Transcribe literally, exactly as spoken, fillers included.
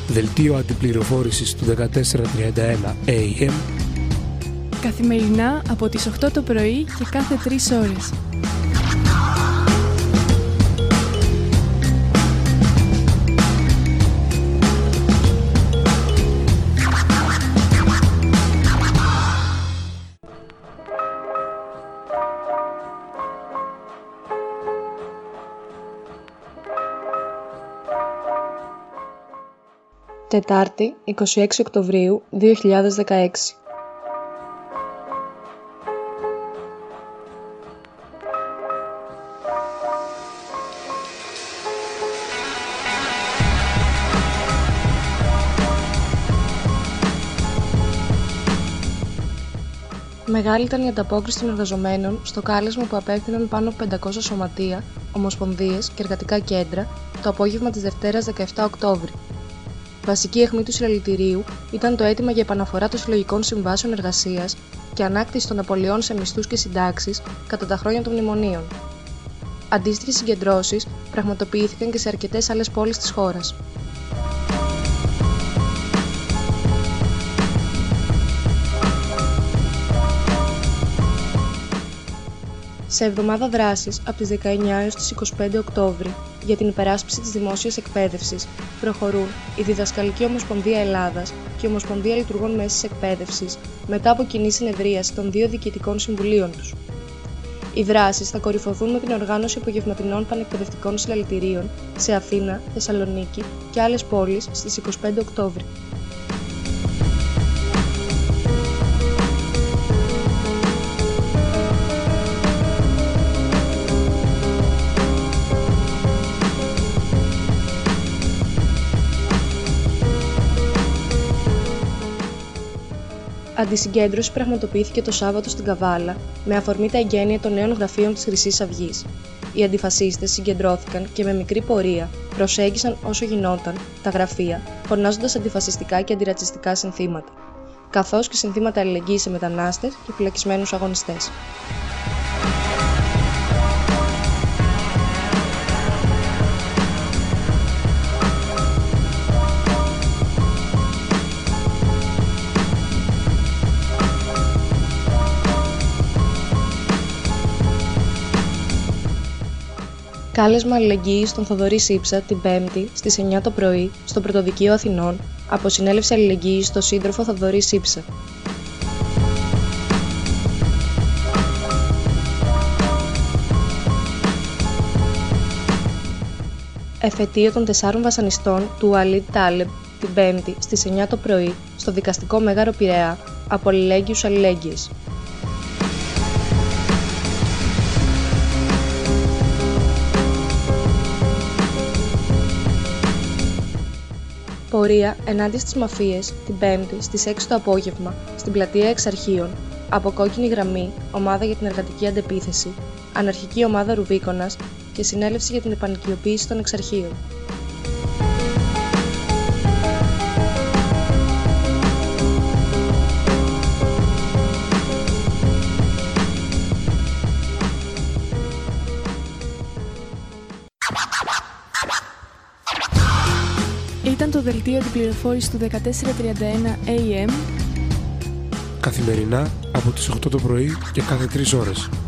Δελτίο αντιπληροφόρησης του δεκατέσσερα τριάντα ένα έι εμ. Καθημερινά από τις οκτώ το πρωί και κάθε τρεις ώρες. Τετάρτη, είκοσι έξι Οκτωβρίου δύο χιλιάδες δεκαέξι. Μεγάλη ήταν η ανταπόκριση των εργαζομένων στο κάλεσμα που απέφθηναν πάνω από πεντακόσια σωματεία, ομοσπονδίες και εργατικά κέντρα το απόγευμα της Δευτέρας δεκαεπτά Οκτώβρη. Βασική αιχμή του συλλαλητηρίου ήταν το αίτημα για επαναφορά των συλλογικών συμβάσεων εργασίας και ανάκτηση των απολειών σε μισθούς και συντάξεις κατά τα χρόνια των μνημονίων. Αντίστοιχες συγκεντρώσεις πραγματοποιήθηκαν και σε αρκετές άλλες πόλεις της χώρας. Σε εβδομάδα δράσης από τις δεκαεννιά έως τις είκοσι πέντε Οκτώβρη για την υπεράσπιση της δημόσιας εκπαίδευσης προχωρούν η Διδασκαλική Ομοσπονδία Ελλάδας και η Ομοσπονδία Λειτουργών Μέσης Εκπαίδευσης μετά από κοινή συνεδρίαση των δύο διοικητικών συμβουλίων τους. Οι δράσεις θα κορυφωθούν με την οργάνωση απογευματινών πανεκπαιδευτικών συλλαλητηρίων σε Αθήνα, Θεσσαλονίκη και άλλες πόλεις στις είκοσι πέντε Οκτώβρη. Αντισυγκέντρωση πραγματοποιήθηκε το Σάββατο στην Καβάλα με αφορμή τα εγγένεια των νέων γραφείων της Χρυσής Αυγής. Οι αντιφασίστες συγκεντρώθηκαν και με μικρή πορεία προσέγγισαν όσο γινόταν τα γραφεία, φωνάζοντας αντιφασιστικά και αντιρατσιστικά συνθήματα, καθώς και συνθήματα αλληλεγγύης σε μετανάστες και φυλακισμένους αγωνιστές. Κάλεσμα αλληλεγγύης στον Θοδωρή Σύψα την Πέμπτη στις εννιά το πρωί στο Πρωτοδικείο Αθηνών από συνέλευση αλληλεγγύης στο σύντροφο Θοδωρή Σύψα. Εφετείο των τεσσάρων βασανιστών του Ουαλίντ Τάλεμπ την Πέμπτη στις εννιά το πρωί στο Δικαστικό Μέγαρο Πειραιά από αλληλέγγυους αλληλέγγυες. Πορεία ενάντια στις μαφίες την Πέμπτη στις έξι το απόγευμα στην πλατεία Εξαρχείων από Κόκκινη Γραμμή, Ομάδα για την Εργατική Αντεπίθεση, Αναρχική Ομάδα Ρουβίκονας και Συνέλευση για την Επανοικιοποίηση των Εξαρχείων. Ήταν το δελτίο αντιπληροφόρησης του δεκατέσσερα τριάντα ένα έι εμ. Καθημερινά από τις οκτώ το πρωί και κάθε τρεις ώρες.